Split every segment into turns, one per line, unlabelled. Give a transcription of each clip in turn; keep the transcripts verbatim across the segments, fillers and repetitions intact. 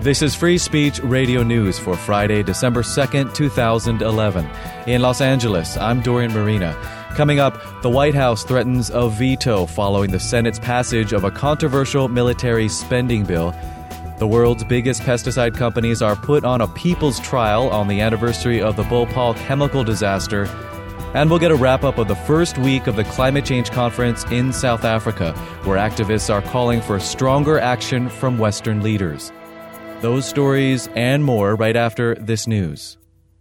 This is Free Speech Radio News for Friday, December second, two thousand eleven. In Los Angeles, I'm Dorian Marina. Coming up, the White House threatens a veto following the Senate's passage of a controversial military spending bill. The world's biggest pesticide companies are put on a people's trial on the anniversary of the Bhopal chemical disaster. And we'll get a wrap-up of the first week of the Climate Change Conference in South Africa, where activists are calling for stronger action from Western leaders. Those stories and more right after this news.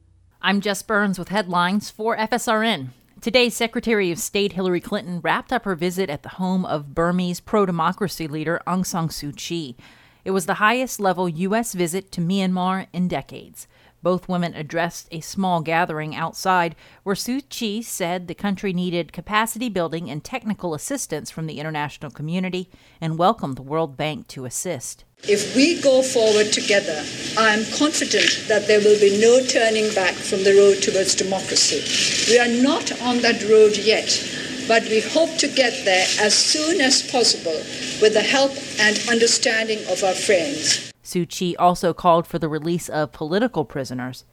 I'm Jess Burns with headlines for F S R N. Today, Secretary of State Hillary Clinton wrapped up her visit at the home of Burmese pro-democracy leader Aung San Suu Kyi. It was the highest-level U S visit to Myanmar in decades. Both women addressed a small gathering outside where Suu Kyi said the country needed capacity building and technical assistance from the international community and welcomed the World Bank to assist.
If we go forward together, I am confident that there will be no turning back from the road towards democracy. We are not on that road yet, but we hope to get there as soon as possible with the help and understanding of our friends.
Suu Kyi also called for the release of political prisoners.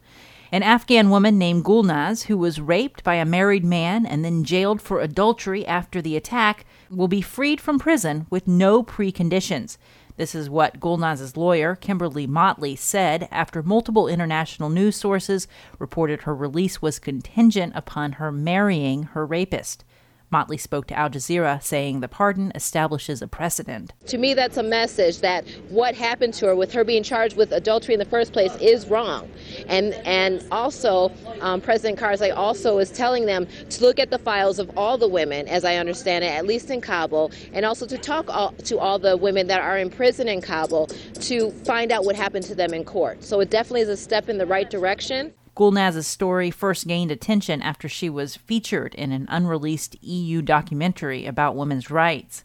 An Afghan woman named Gulnaz, who was raped by a married man and then jailed for adultery after the attack, will be freed from prison with no preconditions. This is what Gulnaz's lawyer, Kimberly Motley, said after multiple international news sources reported her release was contingent upon her marrying her rapist. Motley spoke to Al Jazeera, saying the pardon establishes a precedent.
To me, that's a message that what happened to her, with her being charged with adultery in the first place, is wrong. And and also, um, President Karzai also is telling them to look at the files of all the women, as I understand it, at least in Kabul, and also to talk all, to all the women that are in prison in Kabul to find out what happened to them in court. So it definitely is a step in the right direction.
Gulnaz's story first gained attention after she was featured in an unreleased E U documentary about women's rights.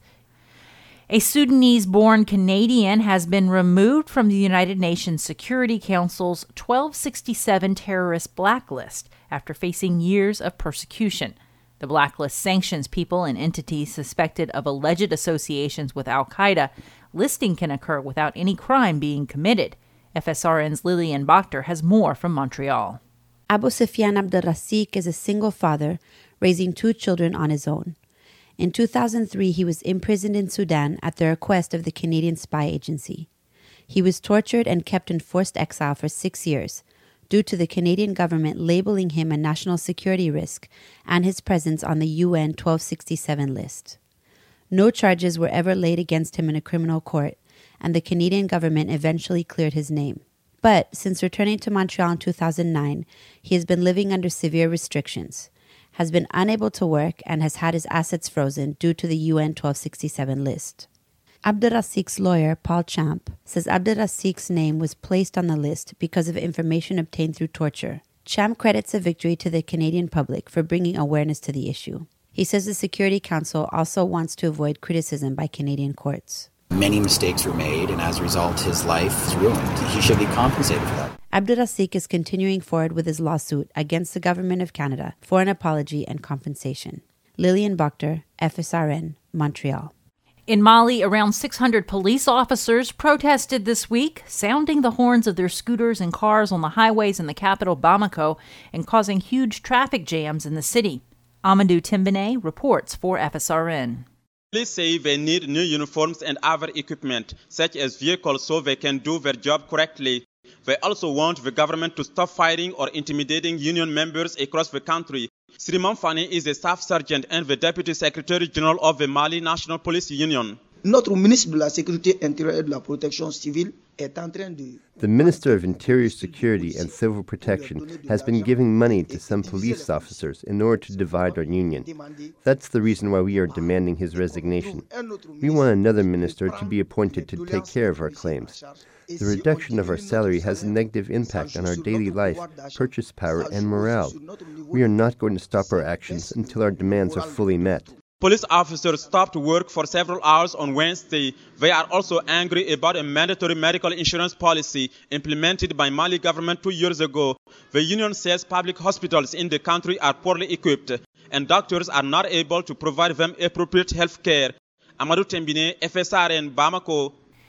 A Sudanese-born Canadian has been removed from the United Nations Security Council's twelve sixty-seven terrorist blacklist after facing years of persecution. The blacklist sanctions people and entities suspected of alleged associations with al-Qaeda. Listing can occur without any crime being committed. F S R N's Lillian Bachter has more from Montreal.
Abu Sufyan Abdelrasik is a single father, raising two children on his own. In two thousand three, he was imprisoned in Sudan at the request of the Canadian Spy Agency. He was tortured and kept in forced exile for six years, due to the Canadian government labeling him a national security risk and his presence on the U N twelve sixty-seven list. No charges were ever laid against him in a criminal court, and the Canadian government eventually cleared his name. But since returning to Montreal in two thousand nine, he has been living under severe restrictions, has been unable to work, and has had his assets frozen due to the U N twelve sixty-seven list. Abdelrasik's lawyer, Paul Champ, says Abdelrasik's name was placed on the list because of information obtained through torture. Champ credits a victory to the Canadian public for bringing awareness to the issue. He says the Security Council also wants to avoid criticism by Canadian courts.
Many mistakes were made, and as a result, his life is ruined. He should be compensated for that.
Abdelrasik is continuing forward with his lawsuit against the Government of Canada for an apology and compensation. Lillian Bachter, F S R N, Montreal.
In Mali, around six hundred police officers protested this week, sounding the horns of their scooters and cars on the highways in the capital Bamako and causing huge traffic jams in the city. Amadou Timbene reports for F S R N.
Police say they need new uniforms and other equipment, such as vehicles, so they can do their job correctly. They also want the government to stop fighting or intimidating union members across the country. Sriman Fani is a staff sergeant and the Deputy Secretary General of the Mali National Police Union.
Notre ministre de la Sécurité intérieure et de la Protection civile est en train de...
The Minister of Interior Security and Civil Protection has been giving money to some police officers in order to divide our union. That's the reason why we are demanding his resignation. We want another minister to be appointed to take care of our claims. The reduction of our salary has a negative impact on our daily life, purchase power, and morale. We are not going to stop our actions until our demands are fully met.
Police officers stopped work for several hours on Wednesday. They are also angry about a mandatory medical insurance policy implemented by Mali government two years ago. The union says public hospitals in the country are poorly equipped and doctors are not able to provide them appropriate health care. Amadou Tembine, F S R N, Bamako.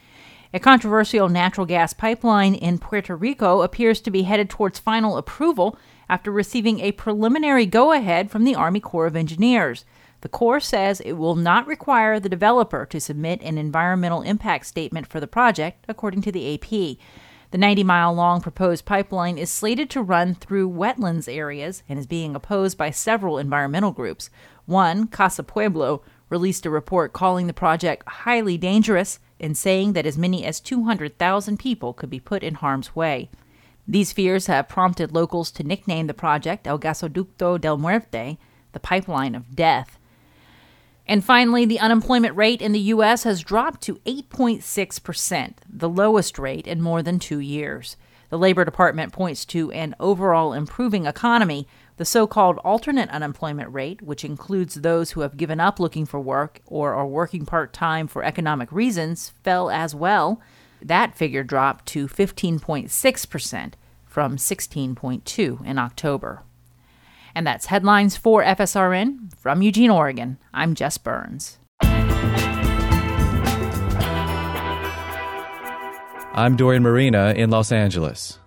A controversial natural gas pipeline in Puerto Rico appears to be headed towards final approval after receiving a preliminary go-ahead from the Army Corps of Engineers. The Corps says it will not require the developer to submit an environmental impact statement for the project, according to the A P. The ninety-mile-long proposed pipeline is slated to run through wetlands areas and is being opposed by several environmental groups. One, Casa Pueblo, released a report calling the project highly dangerous and saying that as many as two hundred thousand people could be put in harm's way. These fears have prompted locals to nickname the project El Gasoducto del Muerte, the pipeline of death. And finally, the unemployment rate in the U S has dropped to eight point six percent, the lowest rate in more than two years. The Labor Department points to an overall improving economy. The so-called alternate unemployment rate, which includes those who have given up looking for work or are working part-time for economic reasons, fell as well. That figure dropped to fifteen point six percent from sixteen point two percent in October. And that's headlines for F S R N. From Eugene, Oregon, I'm Jess Burns.
I'm Dorian Marina in Los Angeles.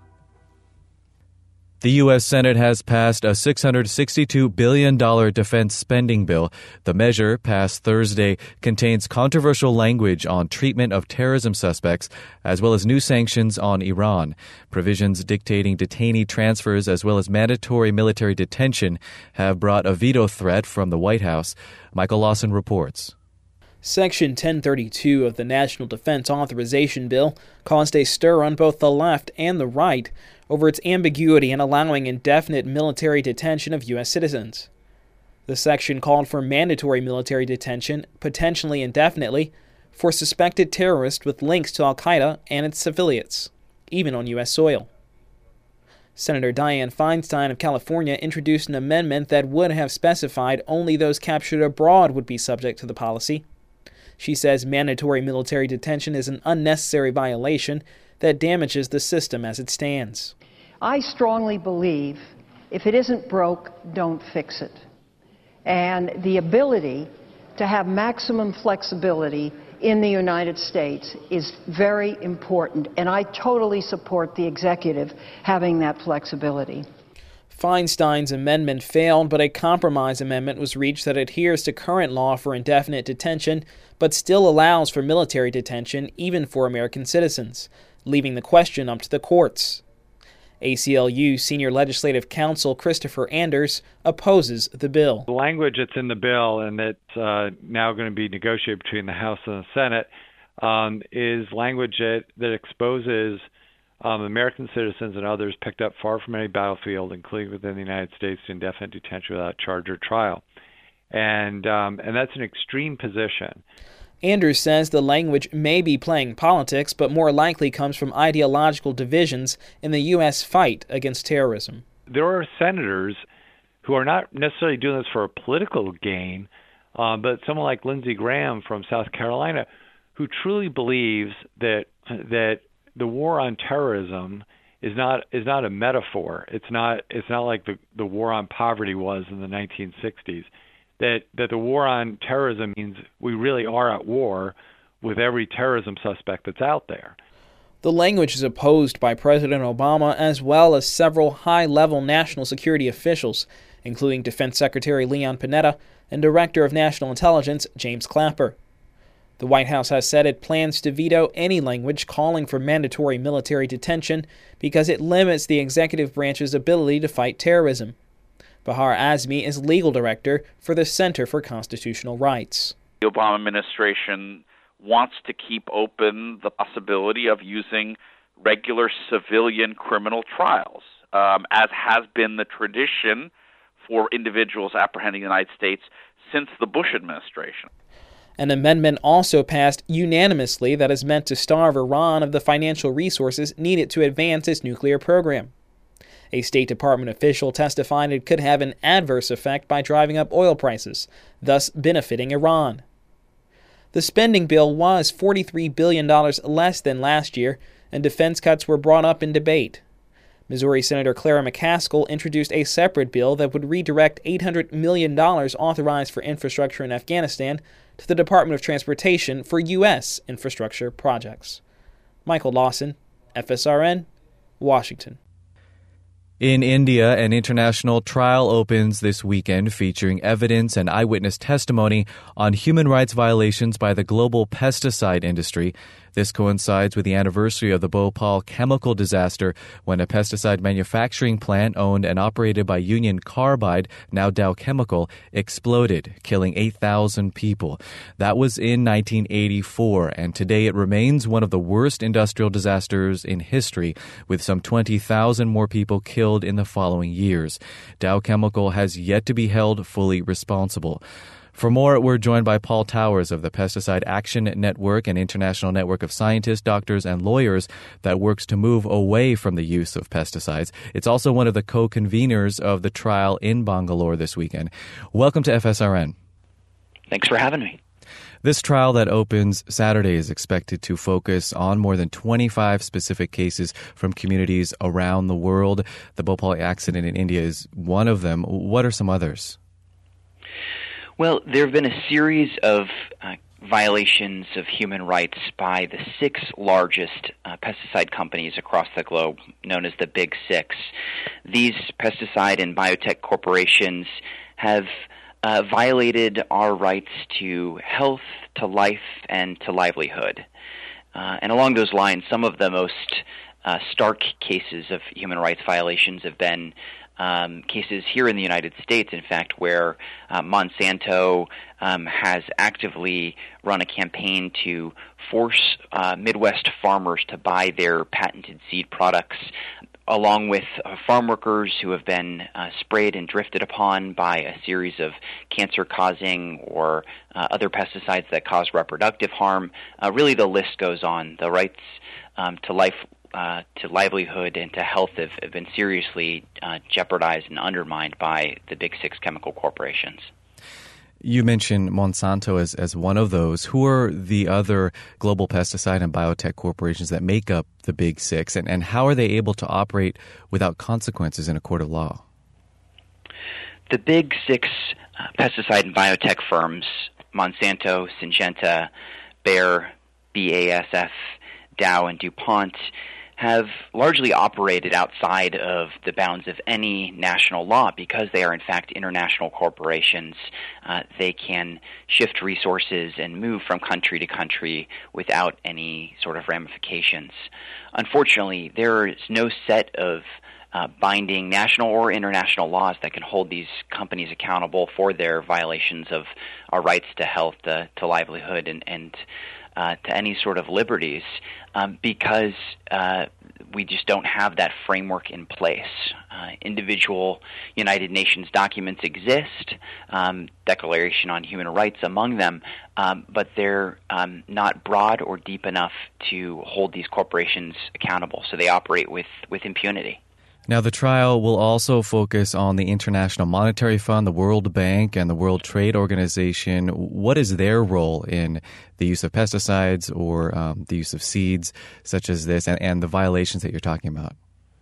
The U S. Senate has passed a six hundred sixty-two billion dollars defense spending bill. The measure, passed Thursday, contains controversial language on treatment of terrorism suspects, as well as new sanctions on Iran. Provisions dictating detainee transfers as well as mandatory military detention have brought a veto threat from the White House. Michael Lawson reports.
Section ten thirty-two of the National Defense Authorization Bill caused a stir on both the left and the right over its ambiguity in allowing indefinite military detention of U S citizens. The section called for mandatory military detention, potentially indefinitely, for suspected terrorists with links to al-Qaeda and its affiliates, even on U S soil. Senator Dianne Feinstein of California introduced an amendment that would have specified only those captured abroad would be subject to the policy. She says mandatory military detention is an unnecessary violation that damages the system as it stands.
I strongly believe if it isn't broke, don't fix it. And the ability to have maximum flexibility in the United States is very important, and I totally support the executive having that flexibility.
Feinstein's amendment failed, but a compromise amendment was reached that adheres to current law for indefinite detention, but still allows for military detention even for American citizens, leaving the question up to the courts. A C L U Senior Legislative Counsel Christopher Anders opposes the bill.
The language that's in the bill and that's uh, now going to be negotiated between the House and the Senate um, is language that, that exposes um, American citizens and others picked up far from any battlefield, including within the United States, to indefinite detention without charge or trial. And, um, and that's an extreme position.
Anders says the language may be playing politics, but more likely comes from ideological divisions in the U S fight against terrorism.
There are senators who are not necessarily doing this for a political gain, um, but someone like Lindsey Graham from South Carolina, who truly believes that that the war on terrorism is not is not a metaphor. It's not it's not like the the war on poverty was in the nineteen sixties. That, that the war on terrorism means we really are at war with every terrorism suspect that's out there.
The language is opposed by President Obama as well as several high-level national security officials, including Defense Secretary Leon Panetta and Director of National Intelligence James Clapper. The White House has said it plans to veto any language calling for mandatory military detention because it limits the executive branch's ability to fight terrorism. Bahar Azmi is legal director for the Center for Constitutional Rights.
The Obama administration wants to keep open the possibility of using regular civilian criminal trials, um, as has been the tradition for individuals apprehending in the United States since the Bush administration.
An amendment also passed unanimously that is meant to starve Iran of the financial resources needed to advance its nuclear program. A State Department official testified it could have an adverse effect by driving up oil prices, thus benefiting Iran. The spending bill was forty-three billion dollars less than last year, and defense cuts were brought up in debate. Missouri Senator Clara McCaskill introduced a separate bill that would redirect eight hundred million dollars authorized for infrastructure in Afghanistan to the Department of Transportation for U S infrastructure projects. Michael Lawson, F S R N, Washington.
In India, an international trial opens this weekend featuring evidence and eyewitness testimony on human rights violations by the global pesticide industry. This coincides with the anniversary of the Bhopal chemical disaster when a pesticide manufacturing plant owned and operated by Union Carbide, now Dow Chemical, exploded, killing eight thousand people. That was in nineteen eighty-four, and today it remains one of the worst industrial disasters in history, with some twenty thousand more people killed in the following years. Dow Chemical has yet to be held fully responsible. For more, we're joined by Paul Towers of the Pesticide Action Network, an international network of scientists, doctors, and lawyers that works to move away from the use of pesticides. It's also one of the co-conveners of the trial in Bangalore this weekend. Welcome to F S R N.
Thanks for having me.
This trial that opens Saturday is expected to focus on more than twenty-five specific cases from communities around the world. The Bhopal accident in India is one of them. What are some others?
Well, there have been a series of uh, violations of human rights by the six largest uh, pesticide companies across the globe, known as the Big Six. These pesticide and biotech corporations have uh, violated our rights to health, to life, and to livelihood. Uh, and along those lines, some of the most uh, stark cases of human rights violations have been Um, cases here in the United States, in fact, where uh, Monsanto um, has actively run a campaign to force uh, Midwest farmers to buy their patented seed products, along with uh, farm workers who have been uh, sprayed and drifted upon by a series of cancer-causing or uh, other pesticides that cause reproductive harm. Uh, really, the list goes on. The rights um, to life Uh, to livelihood and to health have, have been seriously uh, jeopardized and undermined by the big six chemical corporations.
You mentioned Monsanto as, as one of those. Who are the other global pesticide and biotech corporations that make up the big six, and, and how are they able to operate without consequences in a court of law?
The big six uh, pesticide and biotech firms, Monsanto, Syngenta, Bayer, B A S F, Dow, and DuPont, have largely operated outside of the bounds of any national law because they are, in fact, international corporations. Uh, they can shift resources and move from country to country without any sort of ramifications. Unfortunately, there is no set of uh, binding national or international laws that can hold these companies accountable for their violations of our rights to health, to, to livelihood, and, and Uh, to any sort of liberties um, because uh, we just don't have that framework in place. Uh, individual United Nations documents exist, um, Declaration on Human Rights among them, um, but they're um, not broad or deep enough to hold these corporations accountable, so they operate with, with impunity.
Now, the trial will also focus on the International Monetary Fund, the World Bank, and the World Trade Organization. What is their role in the use of pesticides or um, the use of seeds such as this and, and the violations that you're talking about?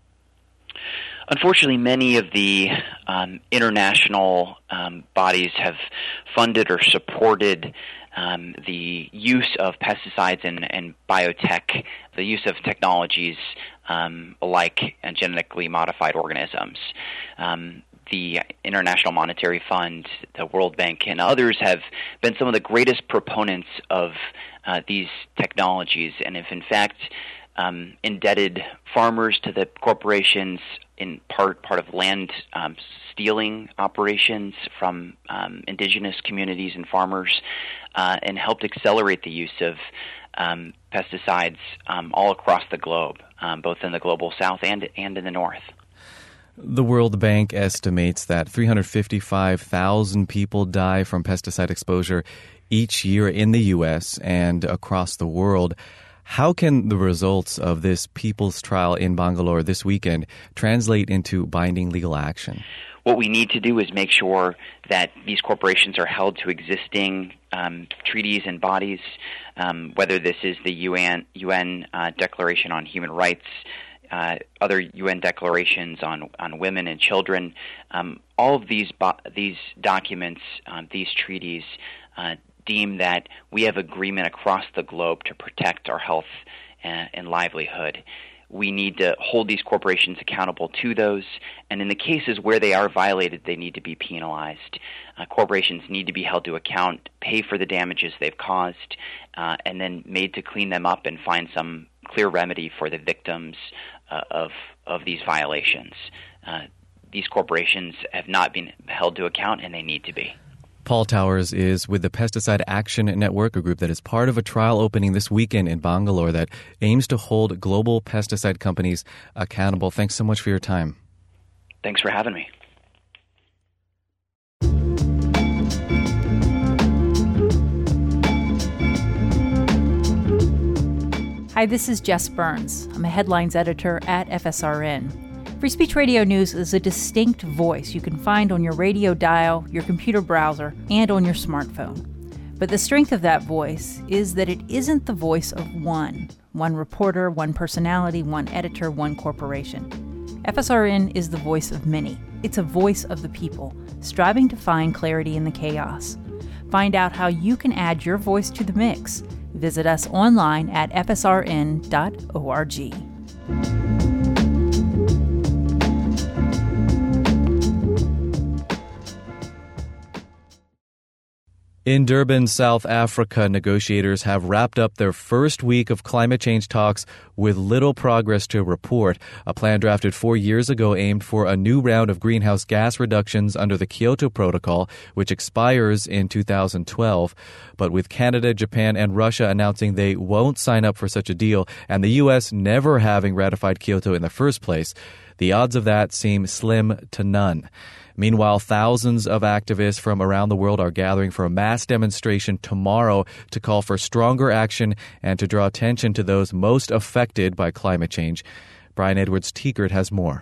Unfortunately, many of the um, international um, bodies have funded or supported um, the use of pesticides and, and biotech, the use of technologies um, like uh, genetically modified organisms. Um, the International Monetary Fund, the World Bank, and others have been some of the greatest proponents of uh, these technologies and have, in fact, um, indebted farmers to the corporations, in part part of land um, stealing operations from um, indigenous communities and farmers, uh, and helped accelerate the use of um, pesticides um, all across the globe, um, both in the global south and and in the north.
The World Bank estimates that three hundred fifty-five thousand people die from pesticide exposure each year in the U S and across the world. How can the results of this people's trial in Bangalore this weekend translate into binding legal action?
What we need to do is make sure that these corporations are held to existing um, treaties and bodies, um, whether this is the U N, U N uh, Declaration on Human Rights, uh, other U N declarations on, on women and children. Um, all of these bo- these documents, um, these treaties, uh, deem that we have agreement across the globe to protect our health and, and livelihood. We need to hold these corporations accountable to those, and in the cases where they are violated, they need to be penalized. Uh, corporations need to be held to account, pay for the damages they've caused, uh, and then made to clean them up and find some clear remedy for the victims uh, of of these violations. Uh, these corporations have not been held to account, and they need to be.
Paul Towers is with the Pesticide Action Network, a group that is part of a trial opening this weekend in Bangalore that aims to hold global pesticide companies accountable. Thanks so much for your time.
Thanks for having me.
Hi, this is Jess Burns. I'm a headlines editor at F S R N. Free Speech Radio News is a distinct voice you can find on your radio dial, your computer browser, and on your smartphone. But the strength of that voice is that it isn't the voice of one, one reporter, one personality, one editor, one corporation. F S R N is the voice of many. It's a voice of the people, striving to find clarity in the chaos. Find out how you can add your voice to the mix. Visit us online at f s r n dot org.
In Durban, South Africa, negotiators have wrapped up their first week of climate change talks with little progress to report. A plan drafted four years ago aimed for a new round of greenhouse gas reductions under the Kyoto Protocol, which expires in two thousand twelve. But with Canada, Japan, and Russia announcing they won't sign up for such a deal, and the U S never having ratified Kyoto in the first place, the odds of that seem slim to none. Meanwhile, thousands of activists from around the world are gathering for a mass demonstration tomorrow to call for stronger action and to draw attention to those most affected by climate change. Brian Edwards-Tiekert has more.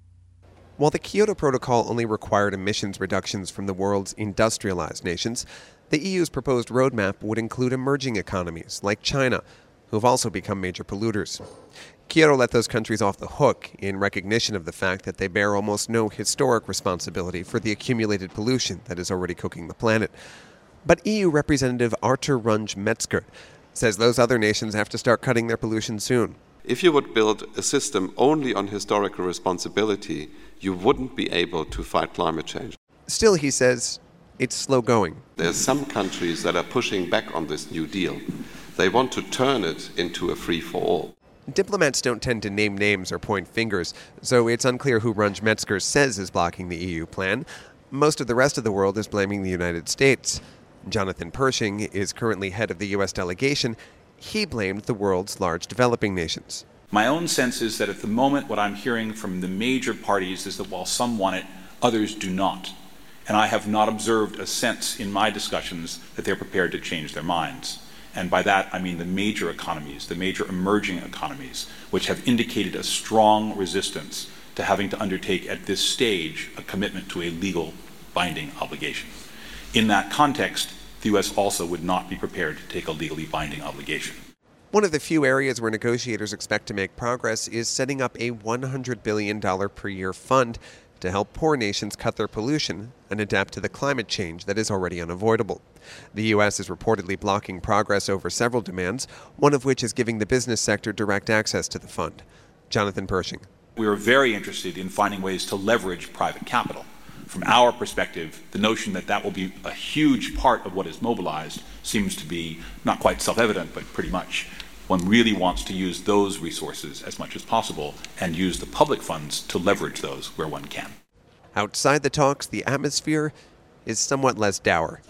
While the Kyoto Protocol only required emissions reductions from the world's industrialized nations, the E U's proposed roadmap would include emerging economies like China, who have also become major polluters. Kyoto let those countries off the hook in recognition of the fact that they bear almost no historic responsibility for the accumulated pollution that is already cooking the planet. But E U Representative Arthur Runge-Metzger says those other nations have to start cutting their pollution soon.
If you would build a system only on historical responsibility, you wouldn't be able to fight climate change.
Still, he says, it's slow going.
There are some countries that are pushing back on this New Deal. They want to turn it into a free-for-all.
Diplomats don't tend to name names or point fingers, so it's unclear who Runge-Metzger says is blocking the E U plan. Most of the rest of the world is blaming the United States. Jonathan Pershing is currently head of the U S delegation. He blamed the world's large developing nations.
My own sense is that at the moment what I'm hearing from the major parties is that while some want it, others do not. And I have not observed a sense in my discussions that they're prepared to change their minds. And by that, I mean the major economies, the major emerging economies, which have indicated a strong resistance to having to undertake at this stage a commitment to a legal binding obligation. In that context, the U S also would not be prepared to take a legally binding obligation.
One of the few areas where negotiators expect to make progress is setting up a one hundred billion dollars per year fund to help poor nations cut their pollution and adapt to the climate change that is already unavoidable. The U S is reportedly blocking progress over several demands, one of which is giving the business sector direct access to the fund. Jonathan Pershing.
We are very interested in finding ways to leverage private capital. From our perspective, the notion that that will be a huge part of what is mobilized seems to be not quite self-evident, but pretty much. One really wants to use those resources as much as possible and use the public funds to leverage those where one can.
Outside the talks, the atmosphere is somewhat less dour.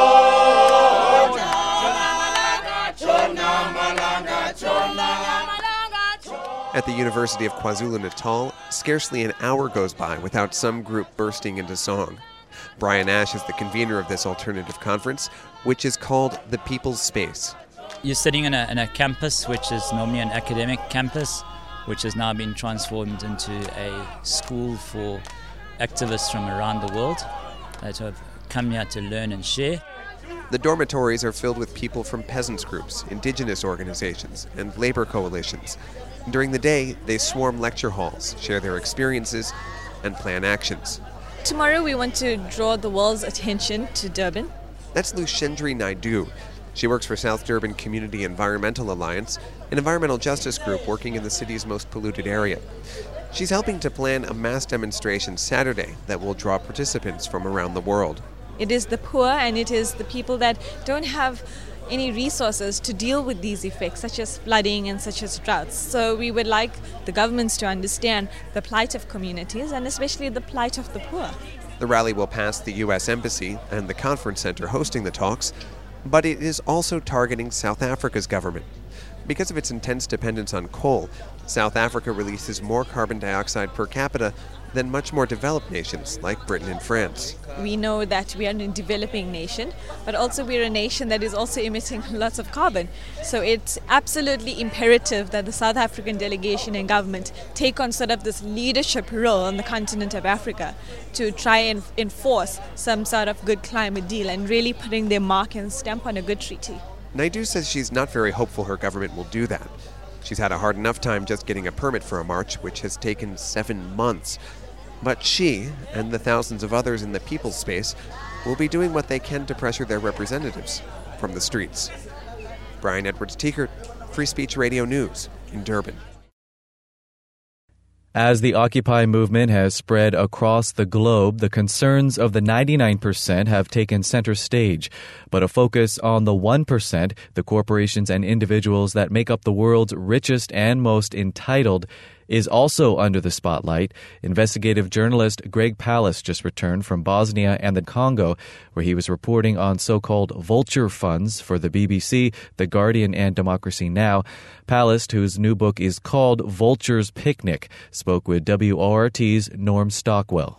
At the University of KwaZulu-Natal, scarcely an hour goes by without some group bursting into song. Brian Ash is the convener of this alternative conference, which is called the People's Space.
You're sitting in a, in a campus which is normally an academic campus, which has now been transformed into a school for activists from around the world that have come here to learn and share.
The dormitories are filled with people from peasants groups, indigenous organizations, and labor coalitions. During the day, they swarm lecture halls, share their experiences, and plan actions.
Tomorrow we want to draw the world's attention to Durban.
That's Lushendri Naidu. She works for South Durban Community Environmental Alliance, an environmental justice group working in the city's most polluted area. She's helping to plan a mass demonstration Saturday that will draw participants from around the world.
It is the poor and it is the people that don't have any resources to deal with these effects, such as flooding and such as droughts. So we would like the governments to understand the plight of communities and especially the plight of the poor.
The rally will pass the U S Embassy and the conference center hosting the talks, but it is also targeting South Africa's government. Because of its intense dependence on coal, South Africa releases more carbon dioxide per capita than much more developed nations like Britain and France.
We know that we are a developing nation, but also we're a nation that is also emitting lots of carbon. So it's absolutely imperative that the South African delegation and government take on sort of this leadership role on the continent of Africa to try and enforce some sort of good climate deal and really putting their mark and stamp on a good treaty.
Naidoo says she's not very hopeful her government will do that. She's had a hard enough time just getting a permit for a march, which has taken seven months. But she, and the thousands of others in the people's space, will be doing what they can to pressure their representatives from the streets. Brian Edwards-Tiekert, Free Speech Radio News in Durban.
As the Occupy movement has spread across the globe, the concerns of the ninety-nine percent have taken center stage. But a focus on the one percent, the corporations and individuals that make up the world's richest and most entitled, is also under the spotlight. Investigative journalist Greg Palast just returned from Bosnia and the Congo, where he was reporting on so-called vulture funds for the B B C, The Guardian, and Democracy Now! Palast, whose new book is called Vulture's Picnic, spoke with W O R T's Norm Stockwell.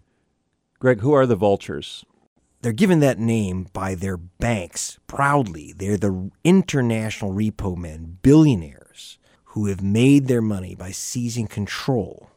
Greg, who are the vultures?
They're given that name by their banks proudly. They're the international repo men, billionaires, who have made their money by seizing control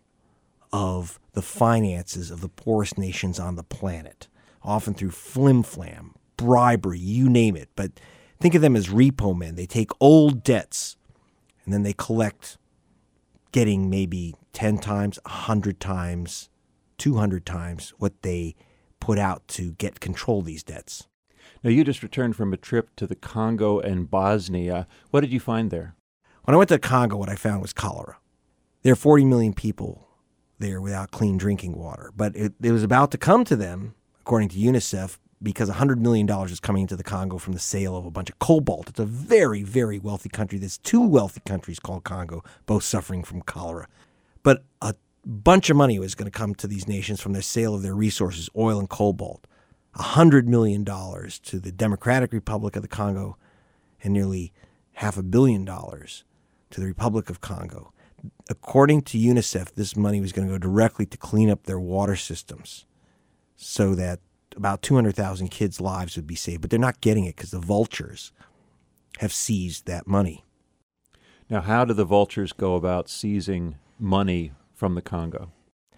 of the finances of the poorest nations on the planet, often through flim-flam, bribery, you name it. But think of them as repo men. They take old debts and then they collect, getting maybe ten times, one hundred times, two hundred times what they put out to get control of these debts.
Now, you just returned from a trip to the Congo and Bosnia. What did you find there?
When I went to Congo, what I found was cholera. There are forty million people there without clean drinking water. But it, it was about to come to them, according to UNICEF, because one hundred million dollars is coming into the Congo from the sale of a bunch of cobalt. It's a very, very wealthy country. There's two wealthy countries called Congo, both suffering from cholera. But a bunch of money was going to come to these nations from their sale of their resources, oil and cobalt. one hundred million dollars to the Democratic Republic of the Congo and nearly half a billion dollars to the Republic of Congo. According to UNICEF, this money was going to go directly to clean up their water systems so that about two hundred thousand kids' lives would be saved. But they're not getting it because the vultures have seized that money.
Now, how do the vultures go about seizing money from the Congo?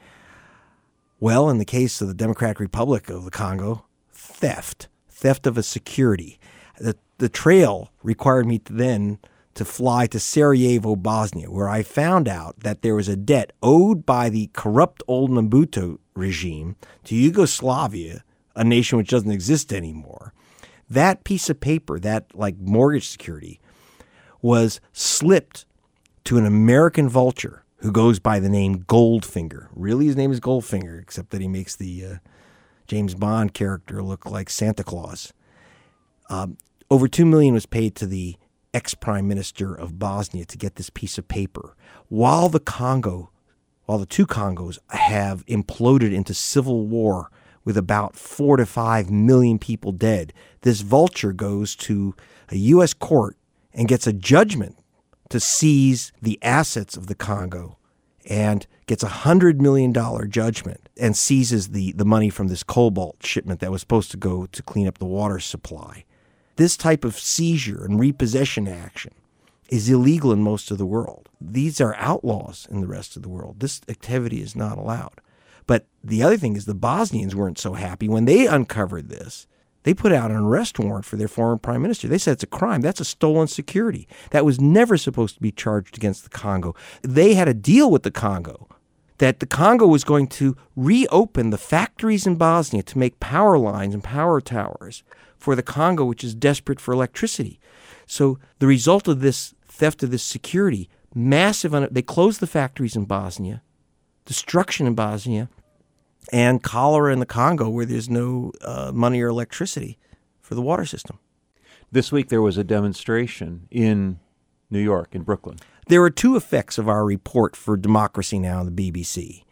Well, in the case of the Democratic Republic of the Congo, theft, theft of a security. The, the trail required me to then to fly to Sarajevo, Bosnia, where I found out that there was a debt owed by the corrupt old Mobutu regime to Yugoslavia, a nation which doesn't exist anymore. That piece of paper, that like mortgage security, was slipped to an American vulture who goes by the name Goldfinger. Really, his name is Goldfinger, except that he makes the uh, James Bond character look like Santa Claus. Um, over two million dollars was paid to the ex-prime minister of Bosnia to get this piece of paper. While the Congo, while the two Congos have imploded into civil war with about four to five million people dead, this vulture goes to a U S court and gets a judgment to seize the assets of the Congo and gets a one hundred million dollars judgment and seizes the, the money from this cobalt shipment that was supposed to go to clean up the water supply. This type of seizure and repossession action is illegal in most of the world. These are outlaws in the rest of the world. This activity is not allowed. But the other thing is the Bosnians weren't so happy. When they uncovered this, they put out an arrest warrant for their former prime minister. They said it's a crime. That's a stolen security. That was never supposed to be charged against the Congo. They had a deal with the Congo that the Congo was going to reopen the factories in Bosnia to make power lines and power towers for the Congo, which is desperate for electricity. So the result of this theft of this security, massive, un- they closed the factories in Bosnia, destruction in Bosnia, and cholera in the Congo where there's no uh, money or electricity for the water system.
This week there was a demonstration in New York, in Brooklyn.
There are two effects of our report for Democracy Now! On the B B C.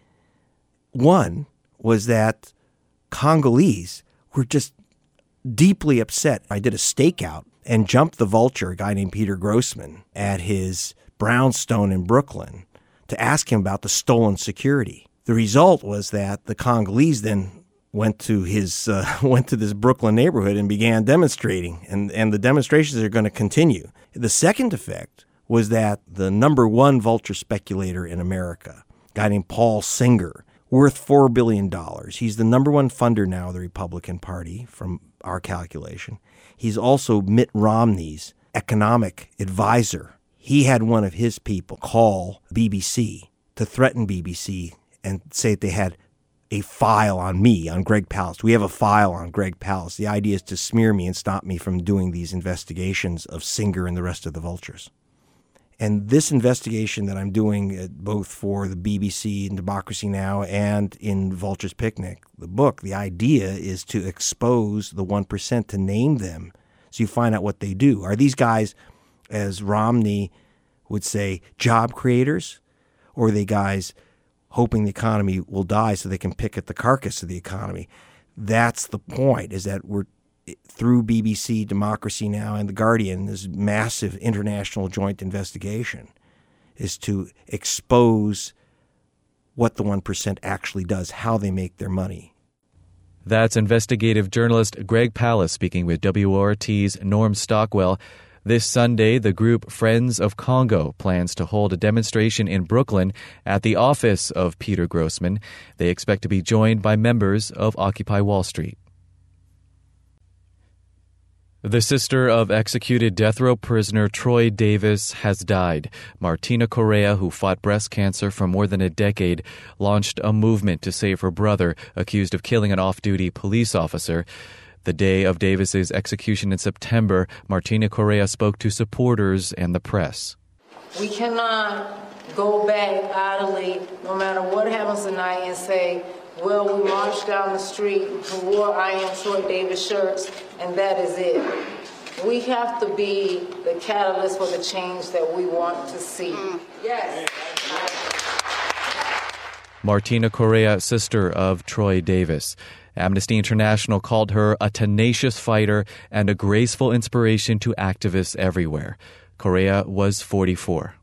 One was that Congolese were just deeply upset. I did a stakeout and jumped the vulture, a guy named Peter Grossman, at his brownstone in Brooklyn to ask him about the stolen security. The result was that the Congolese then went to his uh, went to this Brooklyn neighborhood and began demonstrating, and, and the demonstrations are going to continue. The second effect was that the number one vulture speculator in America, a guy named Paul Singer, worth four billion dollars. He's the number one funder now of the Republican Party from our calculation. He's also Mitt Romney's economic advisor. He had one of his people call B B C to threaten B B C and say that they had a file on me, on Greg Palast. We have a file on Greg Palast. The idea is to smear me and stop me from doing these investigations of Singer and the rest of the vultures. And this investigation that I'm doing, uh, both for the B B C and Democracy Now! And in Vulture's Picnic, the book, the idea is to expose the one percent, to name them, so you find out what they do. Are these guys, as Romney would say, job creators? Or are they guys hoping the economy will die so they can pick at the carcass of the economy? That's the point, is that we're, through B B C, Democracy Now! And The Guardian, this massive international joint investigation is to expose what the one percent actually does, how they make their money.
That's investigative journalist Greg Palast speaking with W O R T's Norm Stockwell. This Sunday, the group Friends of Congo plans to hold a demonstration in Brooklyn at the office of Peter Grossman. They expect to be joined by members of Occupy Wall Street. The sister of executed death row prisoner Troy Davis has died. Martina Correa, who fought breast cancer for more than a decade, launched a movement to save her brother, accused of killing an off-duty police officer. The day of Davis's execution in September, Martina Correa spoke to supporters and the press.
We cannot go back idly, no matter what happens tonight, and say, well, we marched down the street, we wore I Am Troy Davis shirts, and that is it. We have to be the catalyst for the change that we want to see. Yes.
Martina Correa, sister of Troy Davis. Amnesty International called her a tenacious fighter and a graceful inspiration to activists everywhere. Correa was forty-four.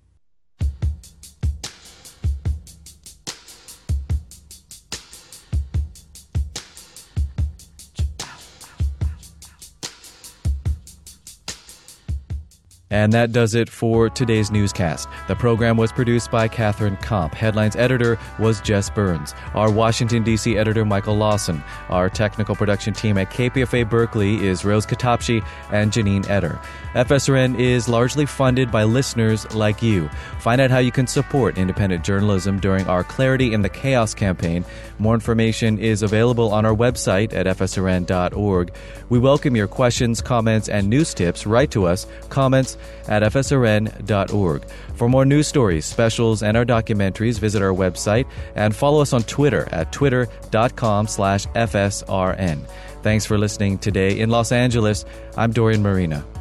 And that does it for today's newscast. The program was produced by Catherine Komp. Headlines editor was Jess Burns. Our Washington, D C editor, Michael Lawson. Our technical production team at K P F A Berkeley is Rose Katapshi and Janine Eder. F S R N is largely funded by listeners like you. Find out how you can support independent journalism during our Clarity in the Chaos campaign. More information is available on our website at f s r n dot org. We welcome your questions, comments, and news tips. Write to us, comments at f s r n dot org. For more news stories, specials, and our documentaries, visit our website and follow us on Twitter at twitter dot com slash f s r n. Thanks for listening today in Los Angeles. I'm Dorian Marina.